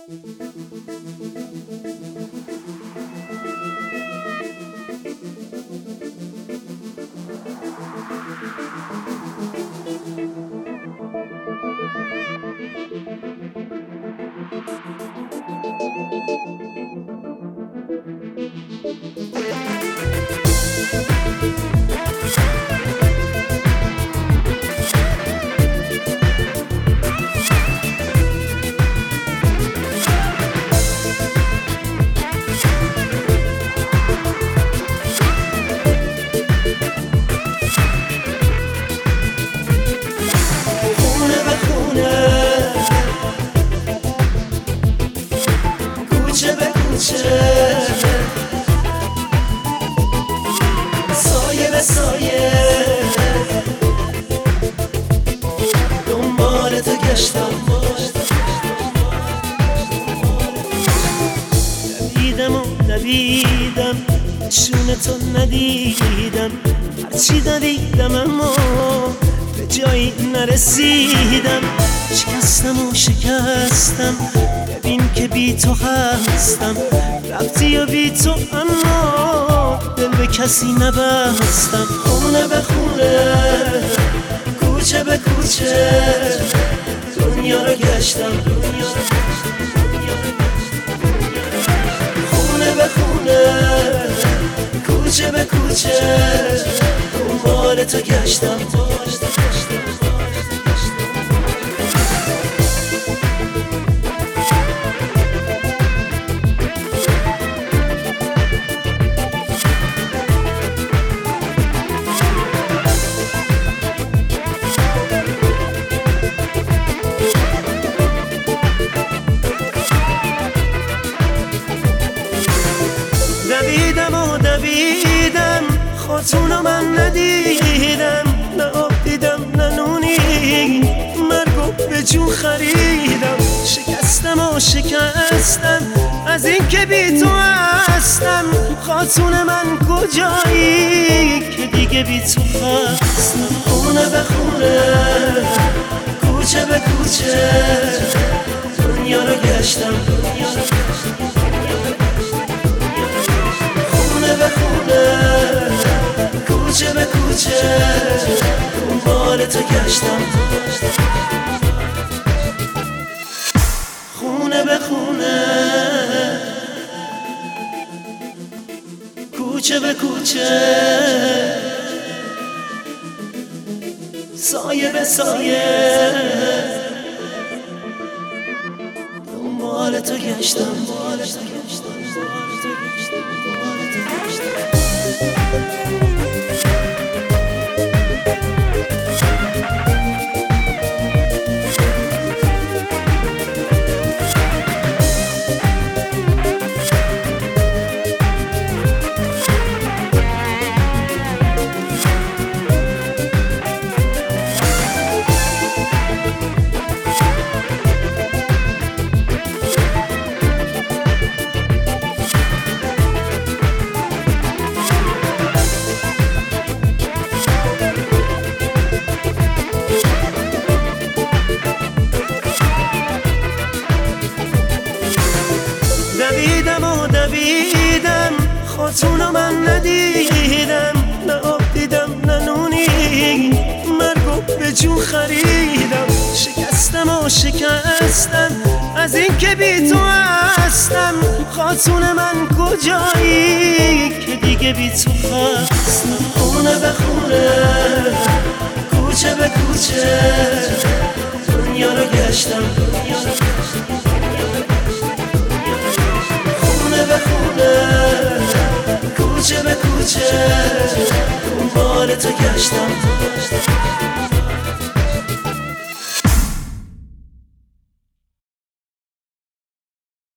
سایه به سایه دنبال تو گشتم، دویدم و دویدم نشون تو ندیدم، هرچی دویدم اما به جایی نرسیدم. شکستم و شکستم، ببین که بی تو هستم، رفتی و بی تو اما دل به کسی نبستم. خونه به خونه، کوچه به کوچه دنیا رو گشتم، خونه به خونه، کوچه به کوچه دنبال تو گشتم. دویدم و دویدم خاتونو من ندیدم، نه آب دیدم نه نونی، مرگو به جون خریدم. شکستم و شکستم از این که بی تو هستم، خاتون من کجایی که دیگه بی تو هستم. خونه به خونه، کوچه به کوچه دنیا رو گشتم، به خونه، کوچه به کوچه دنبال تو گشتم. خونه به خونه، کوچه به کوچه، سایه به سایه دنبال تو گشتم. دویدم و دویدم خاتونو من ندیدم، نه آب دیدم نه نونی، مرگو به جون خریدم. شکستم و شکستم از این که بی تو هستم، خاتون من کجایی که دیگه بی تو هستم. خونه به خونه، کوچه به کوچه دنیا رو گشتم، به خونه، کوچه به کوچه دنبال تو گشتم.